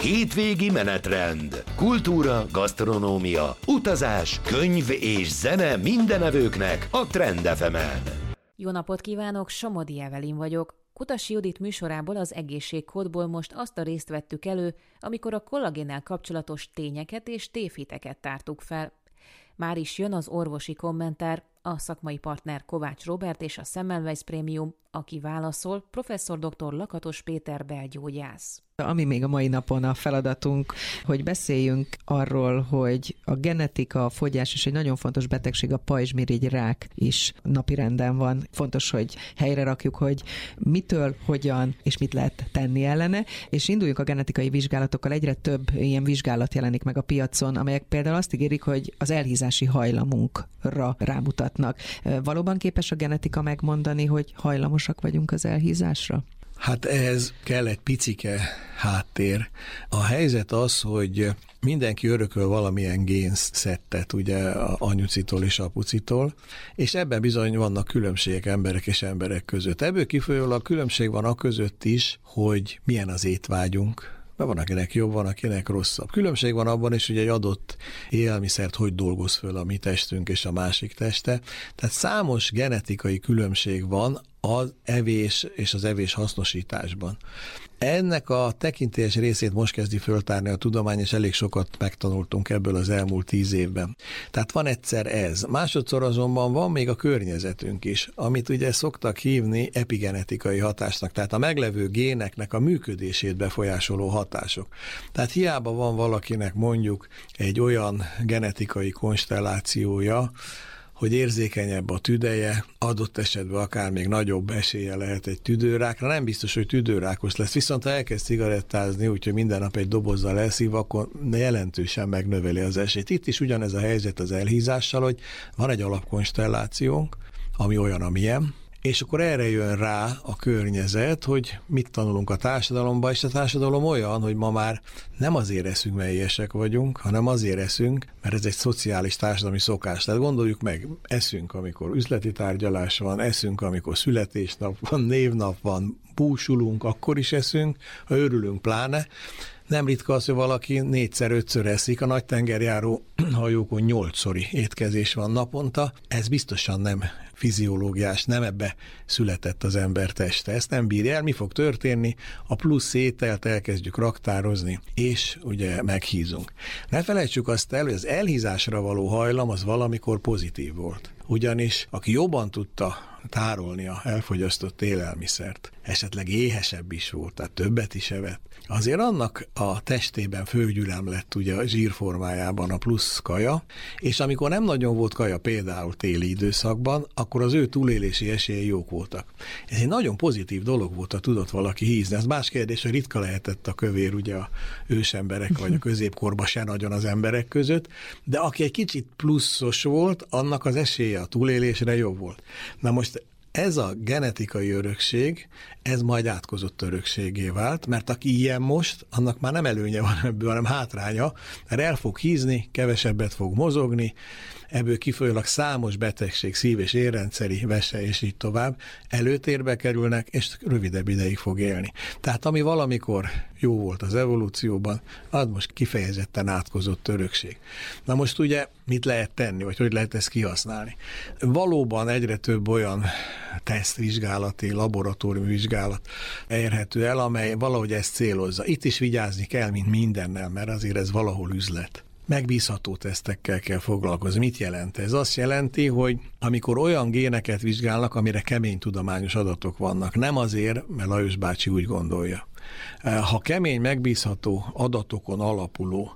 Hétvégi menetrend. Kultúra, gasztronómia, utazás, könyv és zene mindenevőknek a Trend FM-en. Jó napot kívánok, Somodi Evelin vagyok. Kutasi Judit műsorából, az egészségkódból most azt a részt vettük elő, amikor a kollagénnel kapcsolatos tényeket és tévhiteket tártuk fel. Már is jön az orvosi kommentár, a szakmai partner Kovács Róbert és a Semmelweis Prémium, aki válaszol, professzor dr. Lakatos Péter belgyógyász. Ami még a mai napon a feladatunk, hogy beszéljünk arról, hogy a genetika, a fogyás és egy nagyon fontos betegség, a pajzsmirigy rák is napirenden van. Fontos, hogy helyre rakjuk, hogy mitől, hogyan és mit lehet tenni ellene, és induljunk a genetikai vizsgálatokkal. Egyre több ilyen vizsgálat jelenik meg a piacon, amelyek például azt ígérik, hogy az elhízási hajlamunkra rámutatnak. Valóban képes a genetika megmondani, hogy hajlamosak vagyunk az elhízásra? Hát ehhez kell egy picike háttér. A helyzet az, hogy mindenki örököl valamilyen génszettet, ugye anyucitól és apucitól, és ebben bizony vannak különbségek emberek és emberek között. Ebből kifolyólag különbség van a között is, hogy milyen az étvágyunk. Mert van, akinek jobb, van, akinek rosszabb. Különbség van abban is, hogy egy adott élelmiszert hogy dolgoz föl a mi testünk és a másik teste. Tehát számos genetikai különbség van az evés és az evés hasznosításban. Ennek a tekintélyes részét most kezdi föltárni a tudomány, és elég sokat megtanultunk ebből az elmúlt 10 évben. Tehát van egyszer ez. Másodszor azonban van még a környezetünk is, amit ugye szoktak hívni epigenetikai hatásnak, tehát a meglevő géneknek a működését befolyásoló hatások. Tehát hiába van valakinek mondjuk egy olyan genetikai konstellációja, hogy érzékenyebb a tüdeje, adott esetben akár még nagyobb esélye lehet egy tüdőrákra. Nem biztos, hogy tüdőrákos lesz, viszont ha elkezd cigarettázni, úgyhogy minden nap egy dobozzal elszív, akkor jelentősen megnöveli az esélyt. Itt is ugyanez a helyzet az elhízással, hogy van egy alapkonstellációnk, ami olyan, amilyen, és akkor erre jön rá a környezet, hogy mit tanulunk a társadalomban, és a társadalom olyan, hogy ma már nem azért eszünk, mert éhesek vagyunk, hanem azért eszünk, mert ez egy szociális társadalmi szokás. Tehát gondoljuk meg, eszünk, amikor üzleti tárgyalás van, eszünk, amikor születésnap van, névnap van, búsulunk, akkor is eszünk, ha örülünk pláne. Nem ritka az, hogy valaki 4-5-ször eszik, a nagy tengerjáró hajókon 8-szori étkezés van naponta. Ez biztosan nem fiziológiás, nem ebbe született az ember teste. Ezt nem bírja el. Mi fog történni? A plusz ételt elkezdjük raktározni, és ugye meghízunk. Ne felejtsük azt el, hogy az elhízásra való hajlam az valamikor pozitív volt. Ugyanis aki jobban tudta tárolni a elfogyasztott élelmiszert, esetleg éhesebb is volt, tehát többet is evett, azért annak a testében főgyülem lett ugye a zsírformájában a plusz kaja, és amikor nem nagyon volt kaja, például téli időszakban, akkor az ő túlélési esélyei jók voltak. Ez egy nagyon pozitív dolog volt, ha tudott valaki hízni. Ez más kérdés, hogy ritka lehetett a kövér ugye a ősemberek vagy a középkorban se nagyon az emberek között, de aki egy kicsit pluszos volt, annak az esélye a túlélésre jobb volt. Na most ez a genetikai örökség, ez majd átkozott örökségé vált, mert aki ilyen most, annak már nem előnye van ebből, hanem hátránya, mert el fog hízni, kevesebbet fog mozogni, ebből kifolyólag számos betegség, szív- és érrendszeri, vese és így tovább előtérbe kerülnek, és rövidebb ideig fog élni. Tehát ami valamikor jó volt az evolúcióban, az most kifejezetten átkozott örökség. Na most ugye mit lehet tenni, vagy hogy lehet ezt kihasználni? Valóban egyre több olyan tesztvizsgálati, laboratóriumi vizsgálat érhető el, amely valahogy ezt célozza. Itt is vigyázni kell, mint mindennel, mert azért ez valahol üzlet. Megbízható tesztekkel kell foglalkozni. Mit jelent ez? Azt jelenti, hogy amikor olyan géneket vizsgálnak, amire kemény tudományos adatok vannak, nem azért, mert Lajos bácsi úgy gondolja. Ha kemény, megbízható adatokon alapuló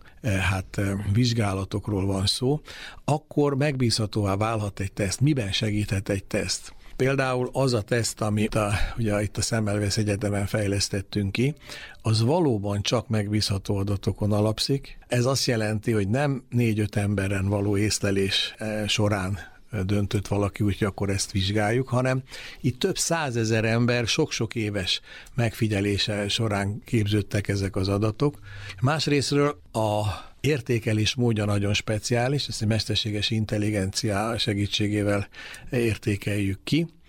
vizsgálatokról van szó, akkor megbízhatóvá válhat egy teszt. Miben segíthet egy teszt? Például az a teszt, amit ugye itt a Semmelweis Egyetemen fejlesztettünk ki, az valóban csak megbízható adatokon alapszik. Ez azt jelenti, hogy nem 4-5 emberen való észlelés során döntött valaki, úgyhogy akkor ezt vizsgáljuk, hanem itt több 100 000 ember sok-sok éves megfigyelése során képződtek ezek az adatok. Másrésztről a értékelés módja nagyon speciális, ezt egy mesterséges intelligencia segítségével értékeljük ki.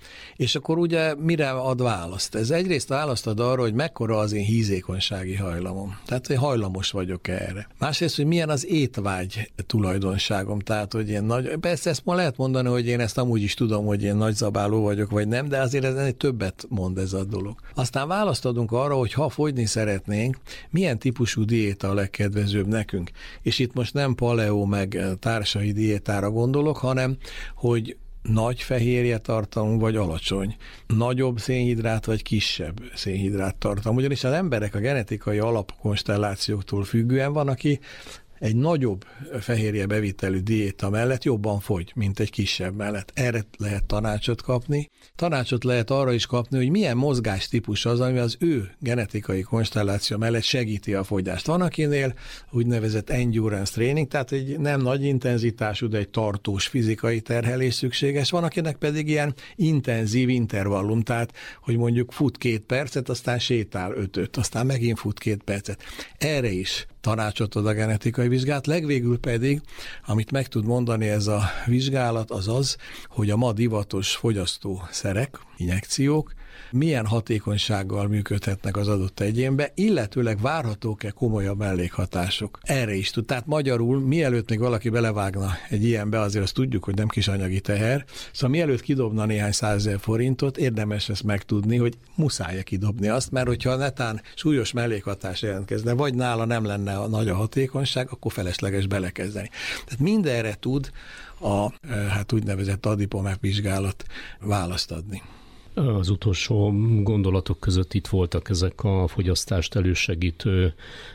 És akkor ugye mire ad választ? Ez egyrészt választ ad arra, hogy mekkora az én hízékonysági hajlamom. Tehát, hogy hajlamos vagyok erre. Másrészt, hogy milyen az étvágy tulajdonságom. Tehát, hogy én persze ezt ma lehet mondani, hogy én ezt amúgy is tudom, hogy én nagyzabáló vagyok, vagy nem, de azért ez többet mond ez a dolog. Aztán választ adunk arra, hogy ha fogyni szeretnénk, milyen típusú diéta a legkedvezőbb nekünk. És itt most nem paleo meg társai diétára gondolok, hanem hogy nagy fehérje tartalmú vagy alacsony, nagyobb szénhidrát vagy kisebb szénhidrát tartalmú. Ugyanis az emberek a genetikai alapkonstellációktól függően van, aki egy nagyobb fehérje bevitelű diéta mellett jobban fogy, mint egy kisebb mellett. Erre lehet tanácsot kapni. Tanácsot lehet arra is kapni, hogy milyen mozgástípus az, ami az ő genetikai konstelláció mellett segíti a fogyást. Van akinél úgynevezett endurance training, tehát egy nem nagy intenzitású, de egy tartós fizikai terhelés szükséges. Van akinek pedig ilyen intenzív intervallum, tehát hogy mondjuk fut 2 percet, aztán sétál 5-öt, aztán megint fut 2 percet. Erre is tanácsot ad a genetikai vizsgálat, legvégül pedig, amit meg tud mondani ez a vizsgálat, az az, hogy a ma divatos fogyasztószerek, injekciók milyen hatékonysággal működhetnek az adott egyénbe, illetőleg várhatók-e komolyabb mellékhatások. Erre is tud. Tehát magyarul, mielőtt még valaki belevágna egy ilyenbe, azért azt tudjuk, hogy nem kis anyagi teher, szóval mielőtt kidobna néhány 100 000 forintot, érdemes ezt megtudni, hogy muszáj kidobni azt, mert hogyha netán súlyos mellékhatás jelentkezne, vagy nála nem lenne a nagy a hatékonyság, akkor felesleges belekezdeni. Tehát mindenre tud a úgynevezett Adipomap vizsgálat választ adni. Az utolsó gondolatok között itt voltak ezek a fogyasztást elősegítő,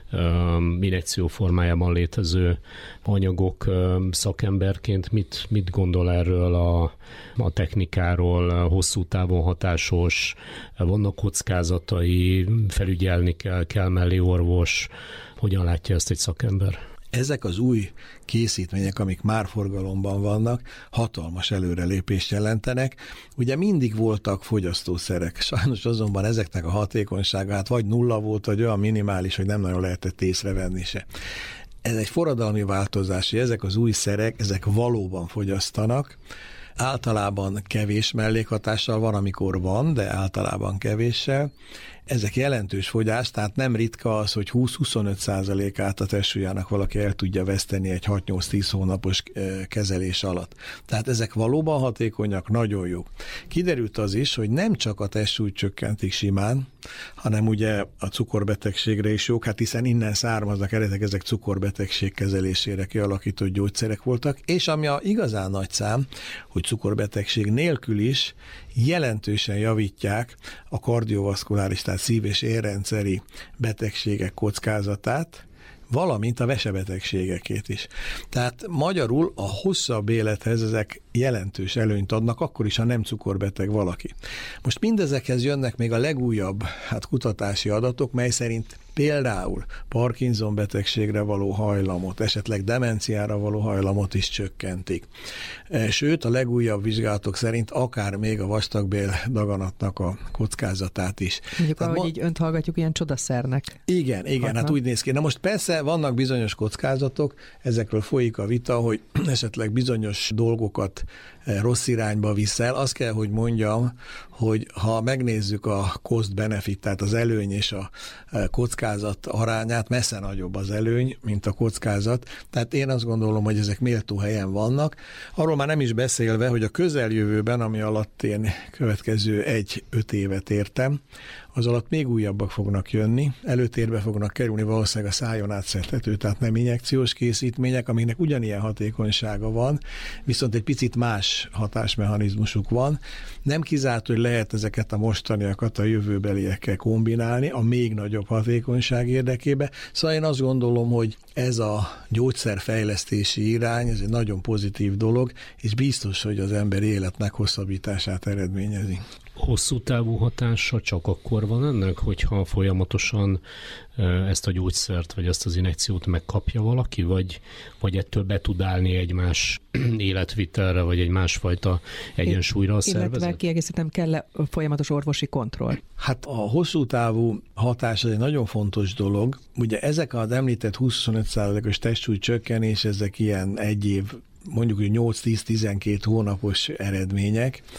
injekció formájában létező anyagok. Szakemberként mit gondol erről a technikáról, hosszú távon hatásos, vannak kockázatai, felügyelni kell mellé orvos, hogyan látja ezt egy szakember? Ezek az új készítmények, amik már forgalomban vannak, hatalmas előrelépést jelentenek. Ugye mindig voltak fogyasztószerek, sajnos azonban ezeknek a hatékonysága vagy nulla volt, vagy olyan minimális, hogy nem nagyon lehetett észrevenni se. Ez egy forradalmi változás, hogy ezek az új szerek, ezek valóban fogyasztanak, általában kevés mellékhatással van, amikor van, de általában kevéssel. Ezek jelentős fogyás, tehát nem ritka az, hogy 20-25%-át a testsúlyának valaki el tudja veszteni egy 6-8-10 hónapos kezelés alatt. Tehát ezek valóban hatékonyak, nagyon jók. Kiderült az is, hogy nem csak a testsúlyt csökkentik simán, hanem ugye a cukorbetegségre is jók, hát hiszen innen származnak eredetileg, ezek cukorbetegség kezelésére kialakított gyógyszerek voltak, és ami a igazán nagy szám, hogy cukorbetegség nélkül is jelentősen javítják a kardiovaszkuláris, tehát szív- és érrendszeri betegségek kockázatát, valamint a vesebetegségekét is. Tehát magyarul a hosszabb élethez ezek jelentős előnyt adnak, akkor is, ha nem cukorbeteg valaki. Most mindezekhez jönnek még a legújabb kutatási adatok, mely szerint például Parkinson betegségre való hajlamot, esetleg demenciára való hajlamot is csökkentik. Sőt, a legújabb vizsgálatok szerint akár még a vastagbél daganatnak a kockázatát is. Mondjuk, ahogy így önt hallgatjuk, ilyen csodaszernek. Igen, hát úgy néz ki. Na most persze vannak bizonyos kockázatok, ezekről folyik a vita, hogy esetleg bizonyos dolgokat rossz irányba visz el. Azt kell, hogy mondjam, hogy ha megnézzük a cost-benefit, tehát az előny és a kockázat arányát, messze nagyobb az előny, mint a kockázat. Tehát én azt gondolom, hogy ezek méltó helyen vannak. Arról már nem is beszélve, hogy a közeljövőben, ami alatt én következő 1-5 évet értem, az alatt még újabbak fognak jönni, előtérbe fognak kerülni valószínűleg a szájon átszedhető, tehát nem injekciós készítmények, amiknek ugyanilyen hatékonysága van, viszont egy picit más hatásmechanizmusuk van. Nem kizárt, hogy lehet ezeket a mostaniakat a jövőbeliekkel kombinálni a még nagyobb hatékonyság érdekében. Szóval én azt gondolom, hogy ez a gyógyszerfejlesztési irány, ez egy nagyon pozitív dolog, és biztos, hogy az ember élet meghosszabbítását eredményezi. Hosszú távú hatása csak akkor van ennek, hogyha folyamatosan ezt a gyógyszert, vagy ezt az injekciót megkapja valaki, vagy ettől be tud állni egy más életvitelre, vagy egy másfajta egyensúlyra a szervezet? Illetve kiegészítem, kell folyamatos orvosi kontroll. Hát a hosszú távú hatás egy nagyon fontos dolog. Ugye ezek az említett 25%-os testsúly csökkenés, ezek ilyen egy év, mondjuk 8-10-12 hónapos eredmények.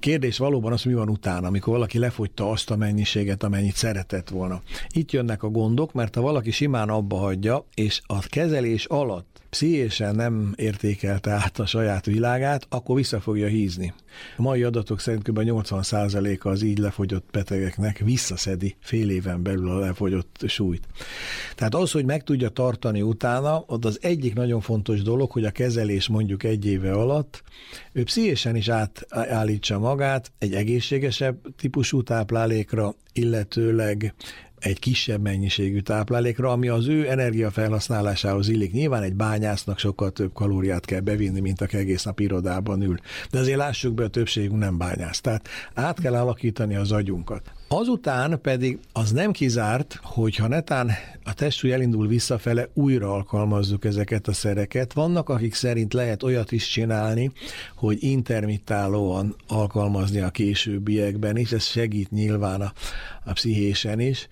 Kérdés valóban az, mi van utána, amikor valaki lefogyta azt a mennyiséget, amennyit szeretett volna. Itt jönnek a gondok, mert ha valaki simán abba hagyja, és a kezelés alatt pszichésen nem értékelte át a saját világát, akkor vissza fogja hízni. A mai adatok szerint kb. 80%-a az így lefogyott betegeknek visszaszedi fél éven belül a lefogyott súlyt. Tehát az, hogy meg tudja tartani utána, ott az egyik nagyon fontos dolog, hogy a kezelés mondjuk 1 éve alatt ő pszichésen is átállítsa magát egy egészségesebb típusú táplálékra, illetőleg egy kisebb mennyiségű táplálékra, ami az ő energiafelhasználásához illik. Nyilván egy bányásznak sokkal több kalóriát kell bevinni, mint aki egész nap irodában ül. De azért lássuk be, a többségünk nem bányász. Tehát át kell alakítani az agyunkat. Azután pedig az nem kizárt, hogy ha netán a testsúly elindul visszafele, újra alkalmazzuk ezeket a szereket. Vannak, akik szerint lehet olyat is csinálni, hogy intermittálóan alkalmazni a későbbiekben is, ez segít nyilván a pszichésen is,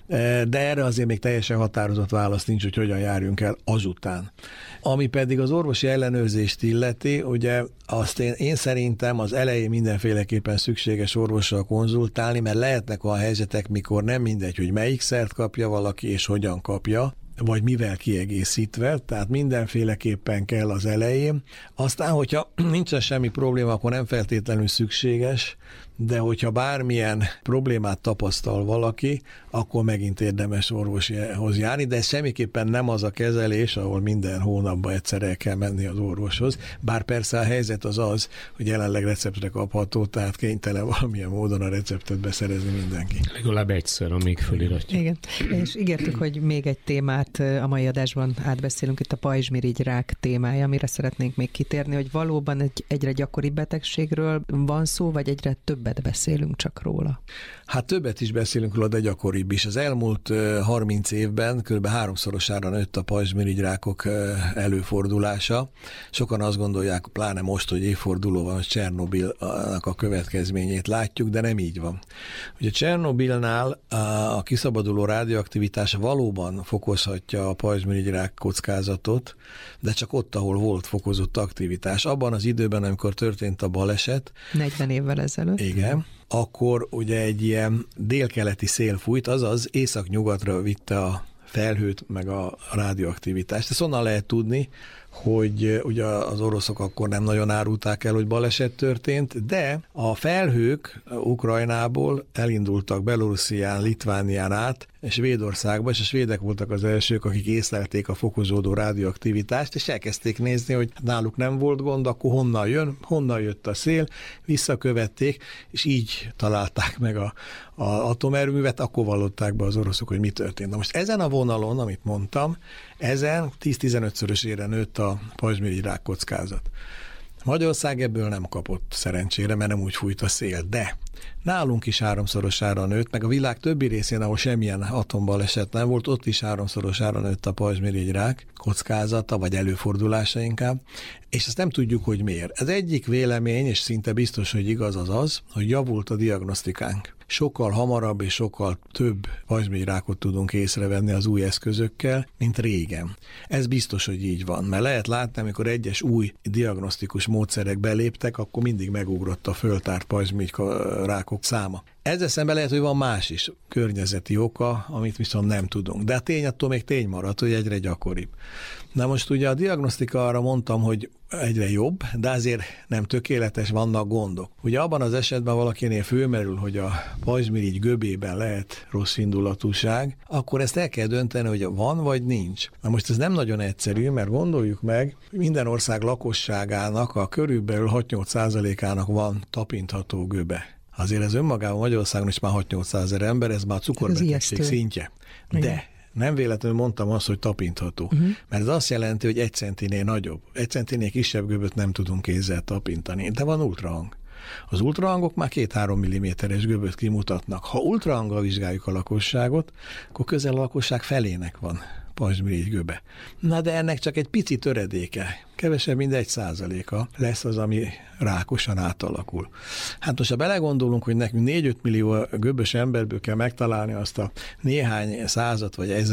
de erre azért még teljesen határozott válasz nincs, hogy hogyan járjunk el azután. Ami pedig az orvosi ellenőrzést illeti, ugye azt én szerintem az elején mindenféleképpen szükséges orvossal konzultálni, mert lehetnek olyan helyzetek, mikor nem mindegy, hogy melyik szert kapja valaki, és hogyan kapja, vagy mivel kiegészítve, tehát mindenféleképpen kell az elején. Aztán, hogyha nincsen semmi probléma, akkor nem feltétlenül szükséges, de hogyha bármilyen problémát tapasztal valaki, akkor megint érdemes orvoshoz járni, de ez semmiképpen nem az a kezelés, ahol minden hónapban egyszer el kell menni az orvoshoz, bár persze a helyzet az, hogy jelenleg receptre kapható, tehát kénytelen valamilyen módon a receptet beszerezni mindenki. Legalább egyszer, amíg föliratja. Igen, és ígértük, hogy még egy témát a mai adásban átbeszélünk, itt a pajzsmirigy-rák témája, amire szeretnénk még kitérni, hogy valóban egy egyre gyakoribb betegségről van szó, vagy egyre többet beszélünk csak róla? Hát többet is beszélünk róla, de gyakoribb is. Az elmúlt 30 évben kb. 3-szorosára nőtt a pajzsmirigyrákok előfordulása. Sokan azt gondolják, pláne most, hogy évforduló van, hogy Csernobilnak a következményét látjuk, de nem így van. Ugye Csernobilnál a kiszabaduló rádióaktivitás valóban fokozhatja a pajzsmirigyrák kockázatot, de csak ott, ahol volt fokozott aktivitás. Abban az időben, amikor történt a baleset, 40 évvel ezelőtt. Igen, akkor ugye egy ilyen délkeleti szél fújt, azaz észak-nyugatra vitte a felhőt, meg a rádióaktivitást. Ezt onnan lehet tudni, hogy ugye az oroszok akkor nem nagyon árulták el, hogy baleset történt, de a felhők Ukrajnából elindultak Belorusszián, Litvánián át, Svédországba, és a svédek voltak az elsők, akik észlelték a fokozódó rádióaktivitást, és elkezdték nézni, hogy náluk nem volt gond, akkor honnan jött a szél, visszakövették, és így találták meg a atomerőművet, akkor vallották be az oroszok, hogy mi történt. Na most ezen a vonalon, amit mondtam, ezen 10-15-szörösére nőtt a pajzsmirigyrák kockázat. Magyarország ebből nem kapott szerencsére, mert nem úgy fújt a szél, de nálunk is 3-szorosára nőtt, meg a világ többi részén, ahol semmilyen atombaleset nem volt, ott is 3-szorosára nőtt a pajzsmirigyrák kockázata, vagy előfordulása inkább, és ezt nem tudjuk, hogy miért. Ez egyik vélemény, és szinte biztos, hogy igaz az, hogy javult a diagnosztikánk. Sokkal hamarabb és sokkal több pajzsmirigyrákot tudunk észrevenni az új eszközökkel, mint régen. Ez biztos, hogy így van, mert lehet látni, amikor egyes új diagnosztikus módszerek beléptek, akkor mindig megugrott a föltárt pajzsmirigyrákok száma. Ezzel szemben lehet, hogy van más is környezeti oka, amit viszont nem tudunk. De a tény attól még tény marad, hogy egyre gyakoribb. Na most ugye a diagnosztika, arra mondtam, hogy egyre jobb, de azért nem tökéletes, vannak gondok. Ugye abban az esetben valakinél fölmerül, hogy a pajzsmirigy göbében lehet rossz indulatúság, akkor ezt el kell dönteni, hogy van vagy nincs. Na most ez nem nagyon egyszerű, mert gondoljuk meg, minden ország lakosságának a körülbelül 6-8%-ának van tapintható göbe. Azért ez önmagában Magyarországon is már 6-800 000 ember, ez már cukorbetegség szintje. De nem véletlenül mondtam azt, hogy tapintható. Mert ez azt jelenti, hogy 1 centinél nagyobb. 1 centinél kisebb göböt nem tudunk kézzel tapintani. De van ultrahang. Az ultrahangok már 2-3 mm-es göböt kimutatnak. Ha ultrahanggal vizsgáljuk a lakosságot, akkor közel a lakosság felének van pajzsmirigy göbe. Na de ennek csak egy pici töredéke, kevesebb mint 1%-a lesz az, ami rákosan átalakul. Hát most ha belegondolunk, hogy nekünk 4-5 millió göbös emberből kell megtalálni azt a néhány százat vagy ezret,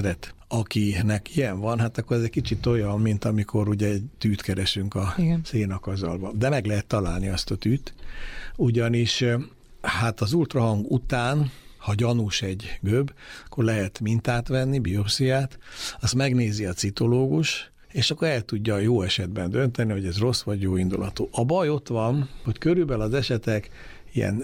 akinek ilyen van, hát akkor ez egy kicsit olyan, mint amikor ugye egy tűt keresünk a szénakazalba. De meg lehet találni azt a tűt, ugyanis hát az ultrahang után, ha gyanús egy gömb, akkor lehet mintát venni, biopsziát, azt megnézi a citológus, és akkor el tudja jó esetben dönteni, hogy ez rossz vagy jó indulatú. A baj ott van, hogy körülbelül az esetek ilyen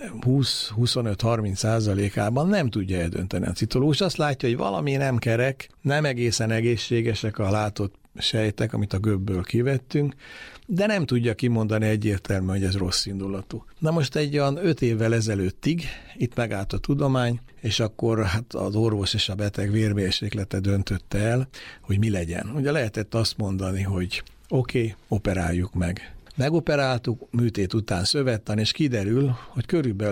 20-25-30%-ában nem tudja eldönteni a citológus. Azt látja, hogy valami nem kerek, nem egészen egészségesek a látott sejtek, amit a gömbből kivettünk, de nem tudja kimondani egyértelműen, hogy ez rossz indulatú. Na most egy olyan 5 évvel ezelőttig itt megállt a tudomány, és akkor hát az orvos és a beteg vérmérséklete döntötte el, hogy mi legyen. Ugye lehetett azt mondani, hogy oké, operáljuk meg. Megoperáltuk, műtét után szövettan, és kiderül, hogy körülbelül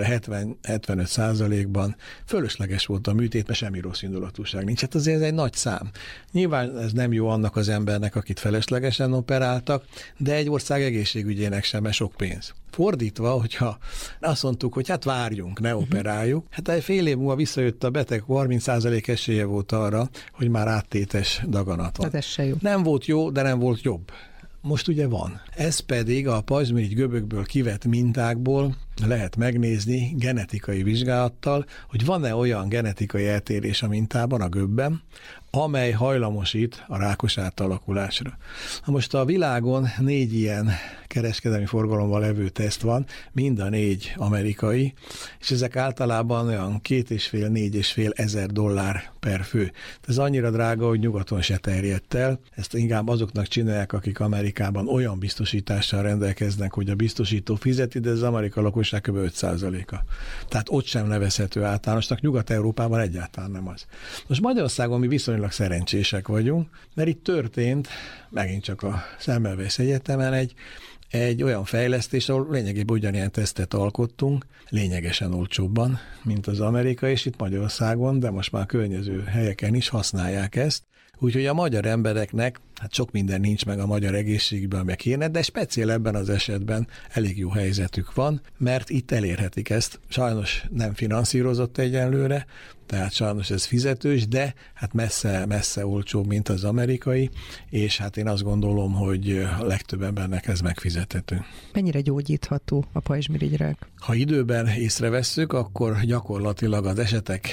70-75%-ban fölösleges volt a műtét, mert semmi rossz indulatúság nincs. Hát azért ez egy nagy szám. Nyilván ez nem jó annak az embernek, akit feleslegesen operáltak, de egy ország egészségügyének sem, mert sok pénz. Fordítva, hogyha azt mondtuk, hogy hát várjunk, ne operáljuk, hát egy fél év múlva visszajött a beteg, 30% esélye volt arra, hogy már áttétes daganat van. Hát ez se jó. Nem volt jó, de nem volt jobb. Most ugye van. Ez pedig a pajzsmirigy gömbökből kivett mintákból lehet megnézni genetikai vizsgálattal, hogy van-e olyan genetikai eltérés a mintában, a gömbben, amely hajlamosít a rákos átalakulásra. Na most a világon 4 ilyen kereskedelmi forgalomban levő teszt van, mind a 4 amerikai, és ezek általában olyan $2,5-4,5 ezer per fő. Ez annyira drága, hogy nyugaton se terjedt el. Ezt inkább azoknak csinálják, akik Amerikában olyan biztosítással rendelkeznek, hogy a biztosító fizeti, de az amerikai lakosság kb. 5%-a. Tehát ott sem nevezhető általánosnak, Nyugat-Európában egyáltalán nem az. Most Magyarországon mi viszonylag szerencsések vagyunk, mert itt történt, megint csak a Semmelweis Egyetemen egy olyan fejlesztés, ahol lényegében ugyanilyen tesztet alkottunk, lényegesen olcsóbban, mint az amerikai, és itt Magyarországon, de most már környező helyeken is használják ezt. Úgyhogy a magyar embereknek, hát sok minden nincs meg a magyar egészségügyben, ami kéne, de speciál ebben az esetben elég jó helyzetük van, mert itt elérhetik ezt. Sajnos nem finanszírozott egyenlőre, tehát sajnos ez fizetős, de hát messze olcsóbb, mint az amerikai, és hát én azt gondolom, hogy a legtöbb embernek ez megfizethető. Mennyire gyógyítható a pajzsmirigyrák? Ha időben észrevesszük, akkor gyakorlatilag az esetek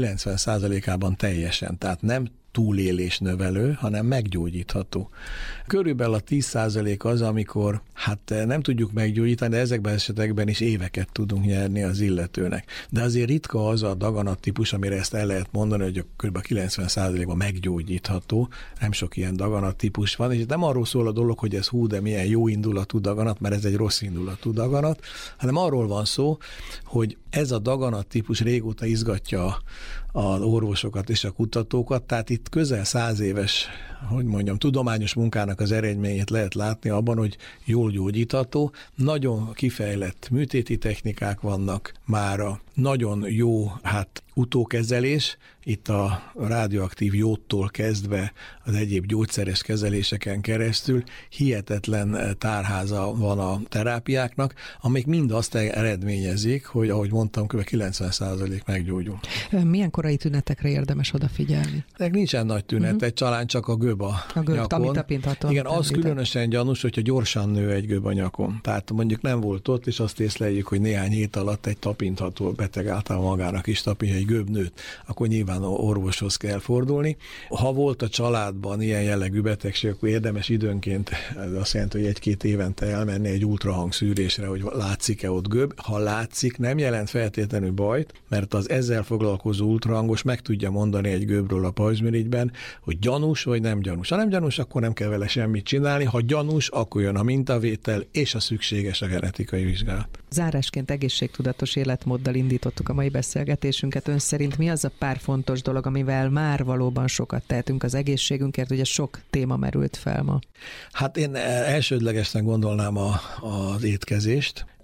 90%-ában teljesen, tehát nem túlélés növelő, hanem meggyógyítható. Körülbelül a 10% az, amikor hát nem tudjuk meggyógyítani, de ezekben az esetekben is éveket tudunk nyerni az illetőnek. De azért ritka az a daganattípus, amire ezt el lehet mondani, hogy kb. 90%-ban meggyógyítható. Nem sok ilyen daganattípus van, és nem arról szól a dolog, hogy ez de milyen jó indulatú daganat, mert ez egy rossz indulatú daganat, hanem arról van szó, hogy ez a daganattípus régóta izgatja az orvosokat és a kutatókat, tehát itt közel 100 éves, tudományos munkának az eredményét lehet látni abban, hogy jól gyógyítható, nagyon kifejlett műtéti technikák vannak mára, nagyon jó utókezelés, itt a radioaktív jódtól kezdve az egyéb gyógyszeres kezeléseken keresztül hihetetlen tárháza van a terápiáknak, amik mind azt eredményezik, hogy ahogy mondtam, kb. 90% meggyógyul. Milyen korai tünetekre érdemes odafigyelni? Ennek nincsen nagy tünet, talán csak a gömb a nyakon. Igen, az különösen gyanús, hogyha gyorsan nő egy gömb a nyakon. Tehát mondjuk nem volt ott, és azt észleljük, hogy néhány hét alatt egy tapintható beteg által magának is tapintja, egy gömb nőtt, akkor nyilván orvoshoz kell fordulni. Ha volt a családban ilyen jellegű betegség, akkor érdemes időnként, ez azt jelenti, hogy 1-2 évente elmenni egy ultrahang szűrésre, hogy látszik-e ott gömb. Ha látszik, nem jelent feltétlenül bajt, mert az ezzel foglalkozó ultrahangos meg tudja mondani egy gömbről a pajzsmirigyben, hogy gyanús vagy nem gyanús. Ha nem gyanús, akkor nem kell vele semmit csinálni, ha gyanús, akkor jön a mintavétel és a szükséges a genetikai vizsgálat. Zárásként egészségtudatos életmóddal indítottuk a mai beszélgetésünket. Ön szerint mi az a pár fontos dolog, amivel már valóban sokat tehetünk az egészségünkért? Ugye sok téma merült fel ma. Hát én elsődlegesnek gondolnám az étkezést,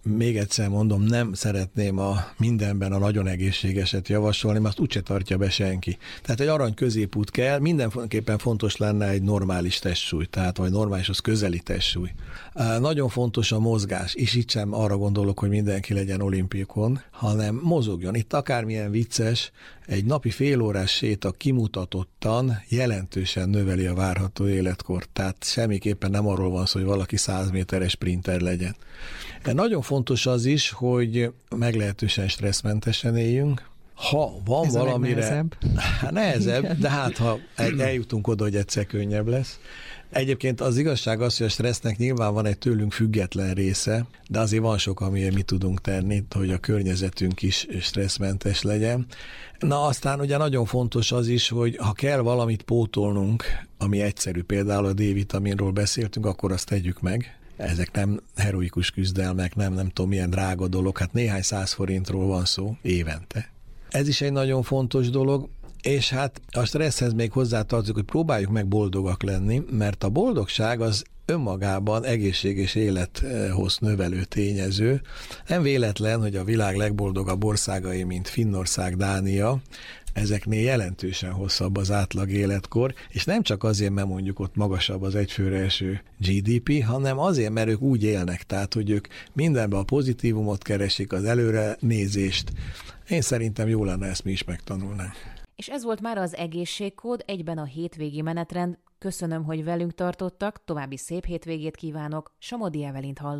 még egyszer mondom, nem szeretném mindenben a nagyon egészségeset javasolni, mert azt úgyse tartja be senki. Tehát egy arany középút kell, mindenképpen fontos lenne egy normális testsúly, tehát vagy normálishoz közeli testsúly. Nagyon fontos a mozgás, és itt sem arra gondolok, hogy mindenki legyen olimpikon, hanem mozogjon. Itt akármilyen vicces, egy napi félórás séta kimutatottan jelentősen növeli a várható életkort. Tehát semmiképpen nem arról van szó, hogy valaki 100 méteres sprinter legyen. De nagyon fontos az is, hogy meglehetősen stresszmentesen éljünk. Ha van ez valamire... Nehezebb, de hát ha eljutunk oda, hogy egyszer könnyebb lesz. Egyébként az igazság az, hogy a stressznek nyilván van egy tőlünk független része, de azért van sok, amiért mi tudunk tenni, hogy a környezetünk is stresszmentes legyen. Na aztán ugye nagyon fontos az is, hogy ha kell valamit pótolnunk, ami egyszerű, például a D-vitaminról beszéltünk, akkor azt tegyük meg. Ezek nem heroikus küzdelmek, nem tudom milyen drága dolog, hát néhány 100 forintról van szó évente. Ez is egy nagyon fontos dolog. És hát a stresszhez még hozzátartozik, hogy próbáljuk meg boldogak lenni, mert a boldogság az önmagában egészséges élethoz növelő tényező. Nem véletlen, hogy a világ legboldogabb országai, mint Finnország, Dánia, ezeknél jelentősen hosszabb az átlag életkor, és nem csak azért, mert mondjuk ott magasabb az egyfőre eső GDP, hanem azért, mert ők úgy élnek, tehát, hogy ők mindenben a pozitívumot keresik, az előre nézést. Én szerintem jó lenne, ezt mi is megtanulnánk. És ez volt már az Egészségkód, egyben a hétvégi menetrend. Köszönöm, hogy velünk tartottak, további szép hétvégét kívánok. Somodi Evelint hallották.